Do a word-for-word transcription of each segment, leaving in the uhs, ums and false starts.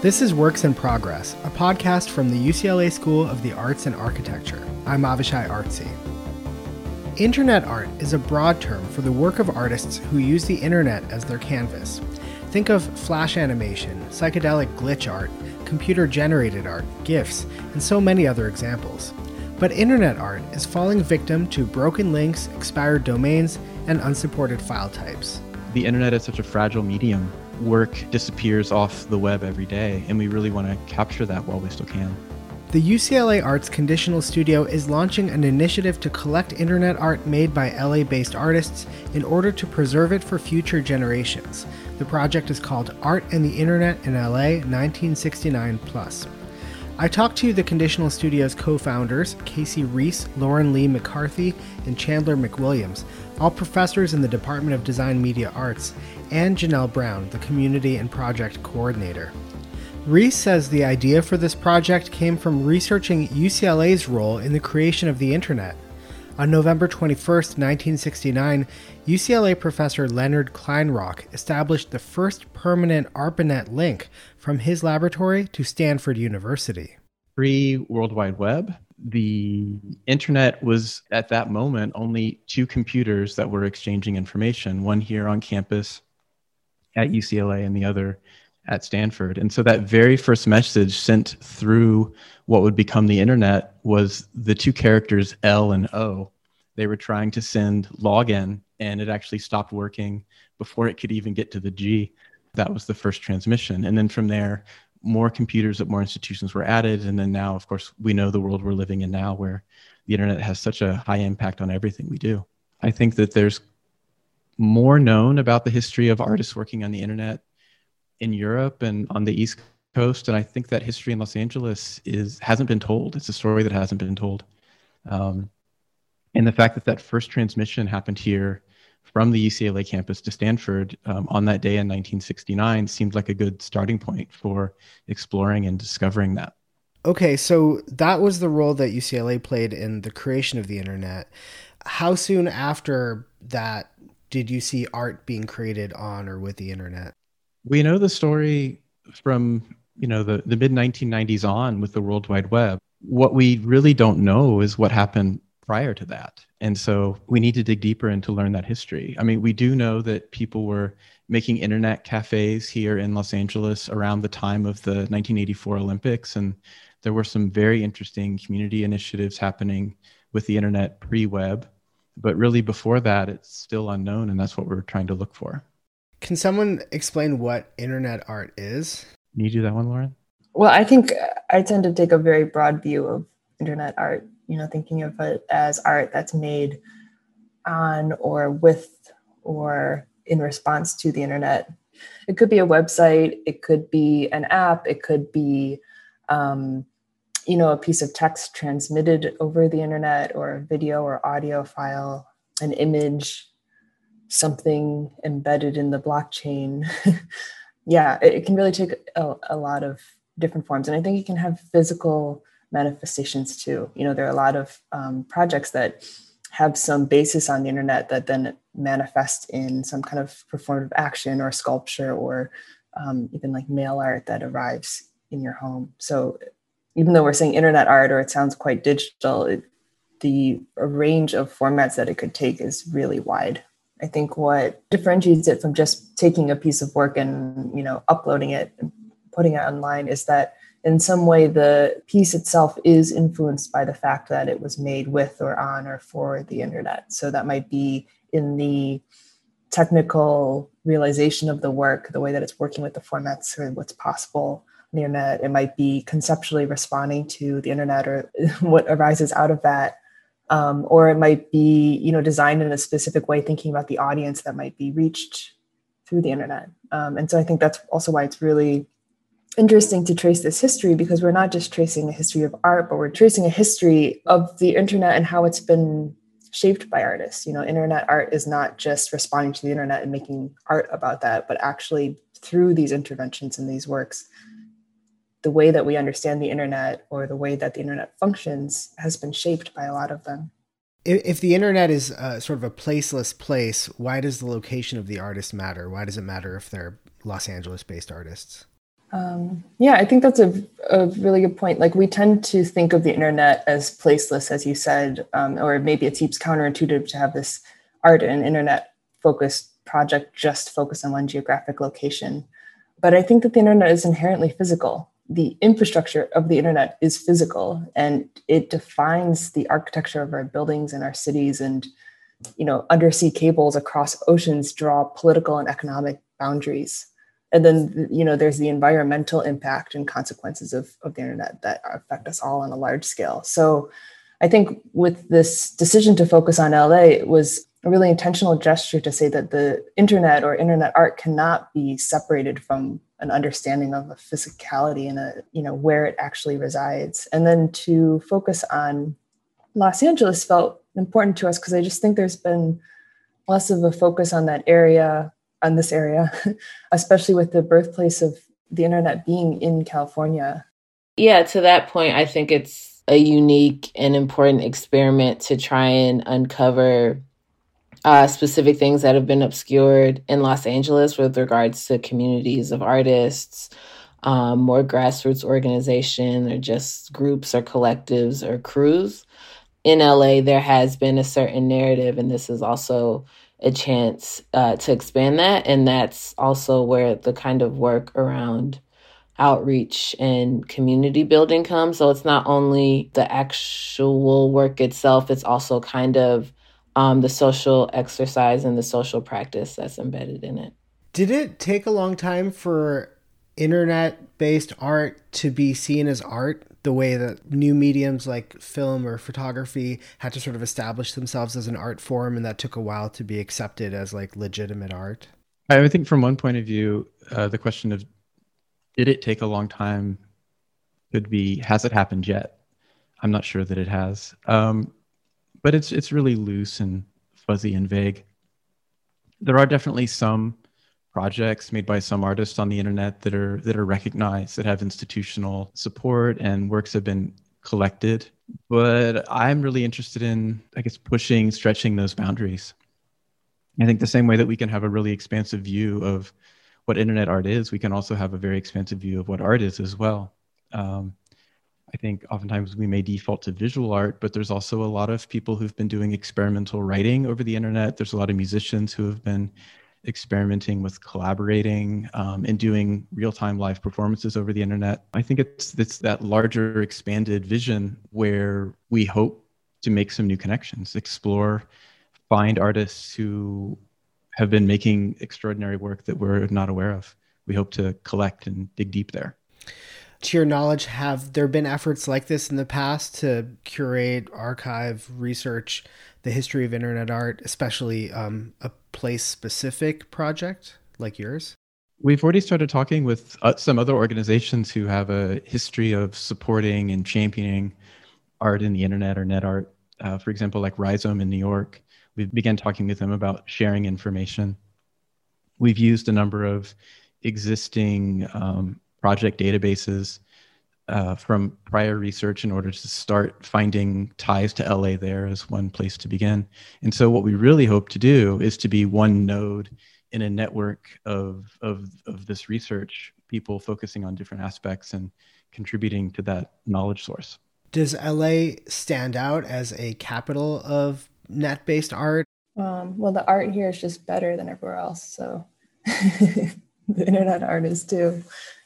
This is Works in Progress, a podcast from the U C L A School of the Arts and Architecture. I'm Avishai Artsy. Internet art is a broad term for the work of artists who use the internet as their canvas. Think of flash animation, psychedelic glitch art, computer-generated art, GIFs, and so many other examples. But internet art is falling victim to broken links, expired domains, and unsupported file types. The internet is such a fragile medium. Work disappears off the web every day, and we really want to capture that while we still can. The U C L A Arts Conditional Studio is launching an initiative to collect internet art made by L A-based artists in order to preserve it for future generations. The project is called Art and the Internet in L A nineteen sixty-nine plus. I talked to the Conditional Studio's co-founders, Casey Reese, Lauren Lee McCarthy, and Chandler McWilliams, all professors in the Department of Design Media Arts, and Janelle Brown, the Community and Project Coordinator. Reese says the idea for this project came from researching U C L A's role in the creation of the internet. On November twenty-first, nineteen sixty-nine, U C L A professor Leonard Kleinrock established the first permanent ARPANET link from his laboratory to Stanford University. Pre-World Wide Web, the internet was at that moment only two computers that were exchanging information, one here on campus at U C L A and the other at Stanford. And so that very first message sent through what would become the internet was the two characters L and O. They were trying to send login, and it actually stopped working before it could even get to the G. That was the first transmission. And then from there, more computers at more institutions were added. And then now, of course, we know the world we're living in now where the internet has such a high impact on everything we do. I think that there's more known about the history of artists working on the internet in Europe and on the East Coast. And I think that history in Los Angeles is hasn't been told. It's a story that hasn't been told. Um, and the fact that that first transmission happened here from the U C L A campus to Stanford um, on that day in nineteen sixty-nine seemed like a good starting point for exploring and discovering that. Okay, so that was the role that U C L A played in the creation of the internet. How soon after that did you see art being created on or with the internet? We know the story from, you know, the, the mid nineteen nineties on with the World Wide Web. What we really don't know is what happened prior to that. And so we need to dig deeper in to learn that history. I mean, we do know that people were making internet cafes here in Los Angeles around the time of the nineteen eighty-four Olympics. And there were some very interesting community initiatives happening with the internet pre-web. But really before that, it's still unknown. And that's what we're trying to look for. Can someone explain what internet art is? Can you do that one, Lauren? Well, I think I tend to take a very broad view of internet art, you know, thinking of it as art that's made on or with or in response to the internet. It could be a website, it could be an app, it could be, um, you know, a piece of text transmitted over the internet, or a video or audio file, an image, something embedded in the blockchain. Yeah, it, it can really take a, a lot of different forms. And I think it can have physical manifestations too. You know, there are a lot of um, projects that have some basis on the internet that then manifest in some kind of performative action or sculpture or um, even like mail art that arrives in your home. So even though we're saying internet art, or it sounds quite digital, it, the range of formats that it could take is really wide. I think what differentiates it from just taking a piece of work and, you know, uploading it and putting it online is that in some way the piece itself is influenced by the fact that it was made with or on or for the internet. So that might be in the technical realization of the work, the way that it's working with the formats or what's possible on the internet. It might be conceptually responding to the internet or what arises out of that. Um, or it might be, you know, designed in a specific way, thinking about the audience that might be reached through the internet. Um, and so I think that's also why it's really interesting to trace this history, because we're not just tracing a history of art, but we're tracing a history of the internet and how it's been shaped by artists. You know, internet art is not just responding to the internet and making art about that, but actually through these interventions in these works, the way that we understand the internet or the way that the internet functions has been shaped by a lot of them. If the internet is uh, sort of a placeless place, why does the location of the artist matter? Why does it matter if they're Los Angeles-based artists? Um, yeah, I think that's a, a really good point. Like we tend to think of the internet as placeless, as you said, um, or maybe it seems counterintuitive to have this art and internet focused project just focus on one geographic location. But I think that the internet is inherently physical. The infrastructure of the internet is physical, and it defines the architecture of our buildings and our cities. And, you know, undersea cables across oceans draw political and economic boundaries. And then, you know, there's the environmental impact and consequences of, of the internet that affect us all on a large scale. So I think with this decision to focus on L A, it was a really intentional gesture to say that the internet or internet art cannot be separated from an understanding of a physicality and a, you know, where it actually resides. And then to focus on Los Angeles felt important to us because I just think there's been less of a focus on that area on this area, especially with the birthplace of the internet being in California. Yeah, to that point, I think it's a unique and important experiment to try and uncover uh, specific things that have been obscured in Los Angeles with regards to communities of artists, um, more grassroots organization, or just groups or collectives or crews. In L A, there has been a certain narrative, and this is also a chance uh, to expand that. And that's also where the kind of work around outreach and community building comes. So it's not only the actual work itself, it's also kind of um, the social exercise and the social practice that's embedded in it. Did it take a long time for internet-based art to be seen as art, the way that new mediums like film or photography had to sort of establish themselves as an art form, and that took a while to be accepted as like legitimate art? I think from one point of view, uh, the question of did it take a long time could be, has it happened yet? I'm not sure that it has. Um, but it's it's really loose and fuzzy and vague. There are definitely some projects made by some artists on the internet that are that are recognized, that have institutional support, and works have been collected. But I'm really interested in, I guess, pushing, stretching those boundaries. I think the same way that we can have a really expansive view of what internet art is, we can also have a very expansive view of what art is as well. Um, I think oftentimes we may default to visual art, but there's also a lot of people who've been doing experimental writing over the internet. There's a lot of musicians who have been experimenting with collaborating um, and doing real-time live performances over the internet. I think it's, it's that larger expanded vision where we hope to make some new connections, explore, find artists who have been making extraordinary work that we're not aware of. We hope to collect and dig deep there. To your knowledge, have there been efforts like this in the past to curate, archive, research the history of internet art, especially um, a place-specific project like yours? We've already started talking with uh, some other organizations who have a history of supporting and championing art in the internet or net art. Uh, for example, like Rhizome in New York. We began talking with them about sharing information. We've used a number of existing um, project databases uh, from prior research in order to start finding ties to L A there as one place to begin. And so what we really hope to do is to be one node in a network of, of, of this research, people focusing on different aspects and contributing to that knowledge source. Does L A stand out as a capital of net-based art? Um, well, the art here is just better than everywhere else. So the internet art is too.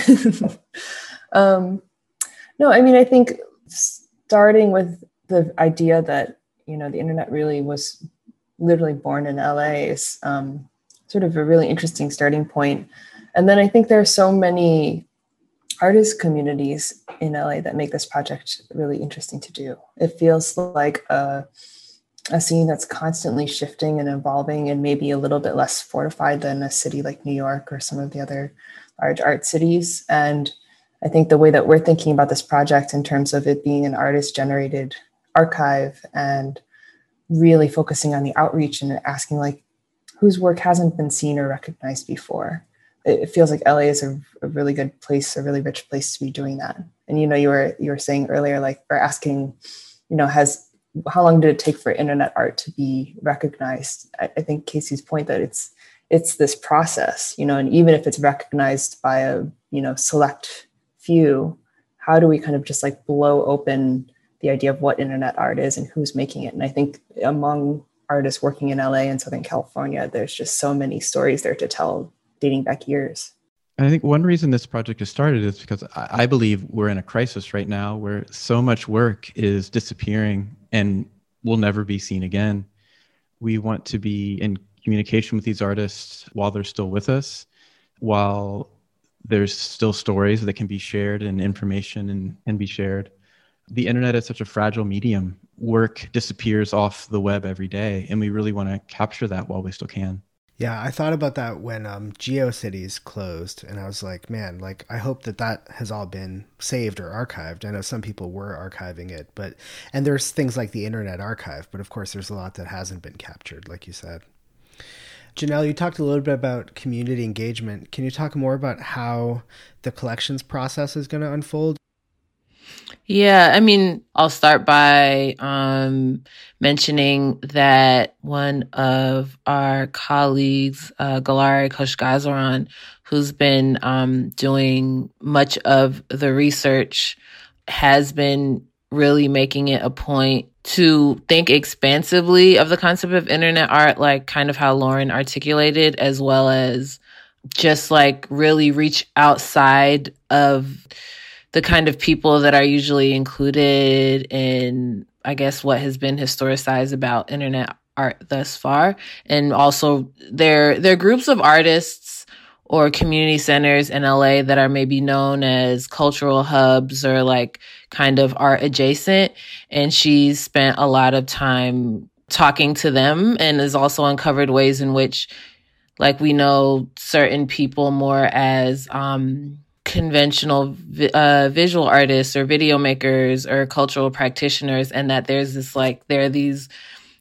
um, no, I mean, I think starting with the idea that, you know, the internet really was literally born in L A is um, sort of a really interesting starting point. And then I think there are so many artist communities in L A that make this project really interesting to do. It feels like a a scene that's constantly shifting and evolving and maybe a little bit less fortified than a city like New York or some of the other large art cities. And I think the way that we're thinking about this project in terms of it being an artist-generated archive and really focusing on the outreach and asking like, whose work hasn't been seen or recognized before? It feels like L A is a, a really good place, a really rich place to be doing that. And, you know, you were, you were saying earlier, like, or asking, you know, has, how long did it take for internet art to be recognized? I, I think Casey's point that it's it's this process, you know, and even if it's recognized by a you know, select few, how do we kind of just like blow open the idea of what internet art is and who's making it? And I think among artists working in L A and Southern California, there's just so many stories there to tell dating back years. I think one reason this project has started is because I believe we're in a crisis right now where so much work is disappearing and will never be seen again. We want to be in communication with these artists while they're still with us, while there's still stories that can be shared and information and, and be shared. The internet is such a fragile medium. Work disappears off the web every day, and we really want to capture that while we still can. Yeah, I thought about that when um, GeoCities closed, and I was like, man, like I hope that that has all been saved or archived. I know some people were archiving it, but and there's things like the Internet Archive, but of course there's a lot that hasn't been captured, like you said. Janelle, you talked a little bit about community engagement. Can you talk more about how the collections process is going to unfold? Yeah, I mean, I'll start by um, mentioning that one of our colleagues, uh, Galari Khoshgazaran, who's been um, doing much of the research, has been really making it a point to think expansively of the concept of internet art, like kind of how Lauren articulated, as well as just like really reach outside of the kind of people that are usually included in, I guess, what has been historicized about internet art thus far. And also there, there are groups of artists or community centers in L A that are maybe known as cultural hubs or like kind of art adjacent. And she's spent a lot of time talking to them and has also uncovered ways in which, like, we know certain people more as, um, conventional uh, visual artists or video makers or cultural practitioners, and that there's this like there are these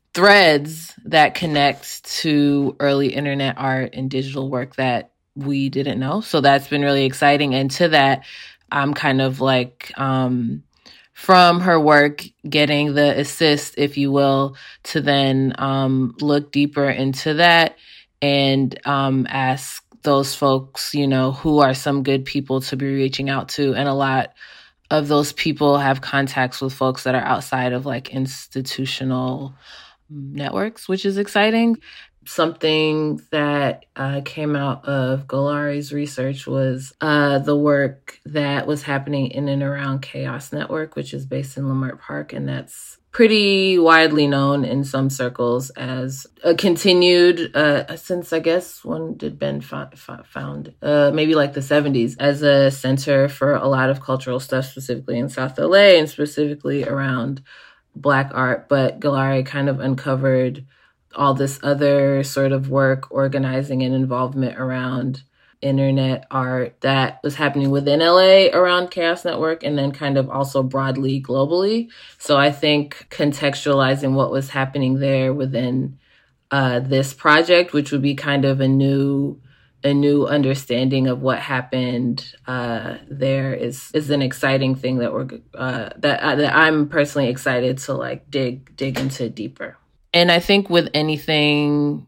threads that connect to early internet art and digital work that we didn't know. So that's been really exciting. And to that, I'm kind of like um, from her work getting the assist, if you will, to then um, look deeper into that and um, ask those folks, you know, who are some good people to be reaching out to. And a lot of those people have contacts with folks that are outside of like institutional networks, which is exciting. Something that uh, came out of Galari's research was uh, the work that was happening in and around Chaos Network, which is based in Leimert Park. And that's pretty widely known in some circles as a continued, uh, since I guess when did Ben fa- fa- found, uh, maybe like the seventies, as a center for a lot of cultural stuff, specifically in South L A and specifically around Black art. But Galari kind of uncovered all this other sort of work, organizing and involvement around internet art that was happening within L A around Chaos Network and then kind of also broadly globally. So I think contextualizing what was happening there within uh, this project, which would be kind of a new a new understanding of what happened uh, there is is an exciting thing that we're uh, that uh, that I'm personally excited to like dig dig into deeper. And I think with anything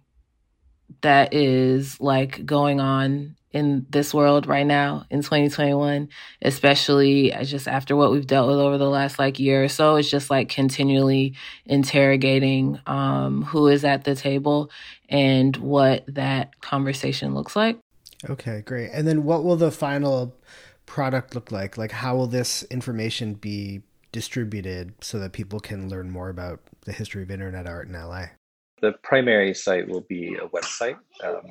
that is like going on in this world right now in twenty twenty-one, especially just after what we've dealt with over the last like year or so, it's just like continually interrogating um, who is at the table and what that conversation looks like. Okay, great. And then what will the final product look like? Like, how will this information be distributed so that people can learn more about the history of internet art in L A? The primary site will be a website, um,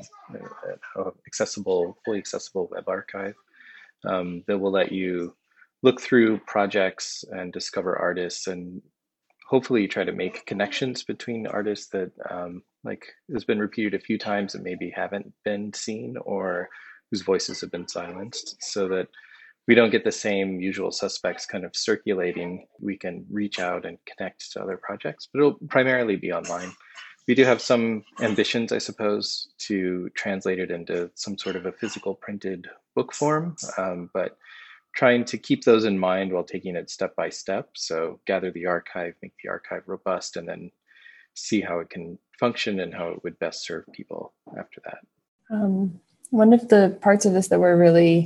an accessible, fully accessible web archive um, that will let you look through projects and discover artists, and hopefully try to make connections between artists that, um, like, has been repeated a few times and maybe haven't been seen or whose voices have been silenced, so that we don't get the same usual suspects kind of circulating. We can reach out and connect to other projects, but it'll primarily be online. We do have some ambitions, I suppose, to translate it into some sort of a physical printed book form, um, but trying to keep those in mind while taking it step by step. So gather the archive, make the archive robust, and then see how it can function and how it would best serve people after that. Um, one of the parts of this that we're really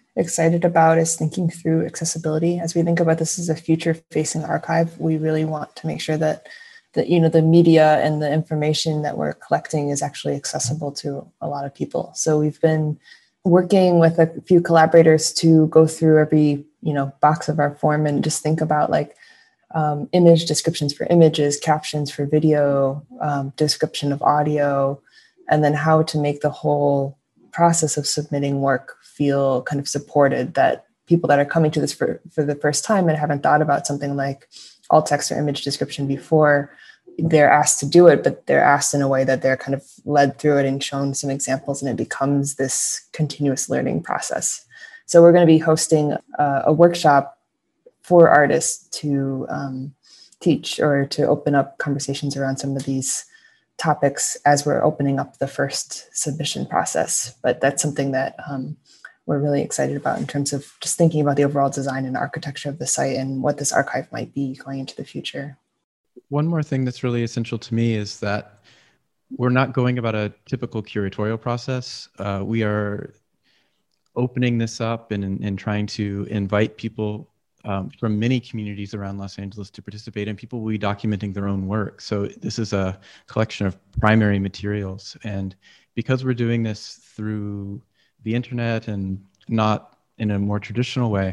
excited about is thinking through accessibility. As we think about this as a future-facing archive, we really want to make sure that that you know the media and the information that we're collecting is actually accessible to a lot of people. So we've been working with a few collaborators to go through every you know box of our form and just think about like um, image descriptions for images, captions for video, um, description of audio, and then how to make the whole process of submitting work feel kind of supported, that people that are coming to this for, for the first time and haven't thought about something like alt text or image description before, they're asked to do it, but they're asked in a way that they're kind of led through it and shown some examples, and it becomes this continuous learning process. So we're going to be hosting a, a workshop for artists to um, teach or to open up conversations around some of these topics as we're opening up the first submission process. But that's something that um, we're really excited about in terms of just thinking about the overall design and architecture of the site and what this archive might be going into the future. One more thing that's really essential to me is that we're not going about a typical curatorial process. Uh, we are opening this up and, and trying to invite people Um, from many communities around Los Angeles to participate, and people will be documenting their own work. So this is a collection of primary materials. And because we're doing this through the internet and not in a more traditional way,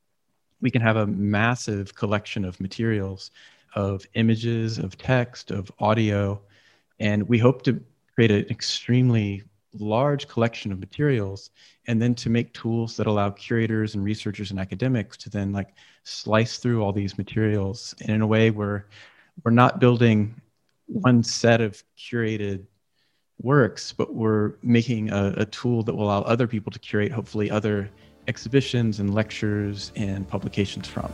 we can have a massive collection of materials, of images, of text, of audio. And we hope to create an extremely large collection of materials, and then to make tools that allow curators and researchers and academics to then like slice through all these materials. And in a way where we're not building one set of curated works, but we're making a, a tool that will allow other people to curate, hopefully, other exhibitions and lectures and publications from.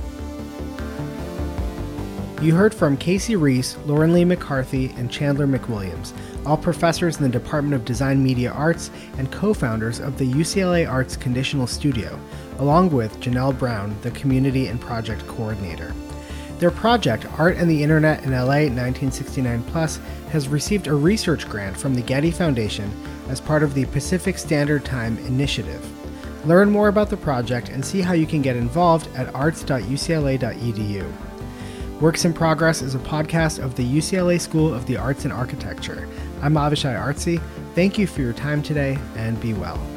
You heard from Casey Reese, Lauren Lee McCarthy, and Chandler McWilliams, all professors in the Department of Design Media Arts and co-founders of the U C L A Arts Conditional Studio, along with Janelle Brown, the Community and Project Coordinator. Their project, Art and the Internet in L A nineteen sixty-nine plus, has received a research grant from the Getty Foundation as part of the Pacific Standard Time Initiative. Learn more about the project and see how you can get involved at arts dot u c l a dot e d u. Works in Progress is a podcast of the U C L A School of the Arts and Architecture. I'm Avishai Artsy. Thank you for your time today, and be well.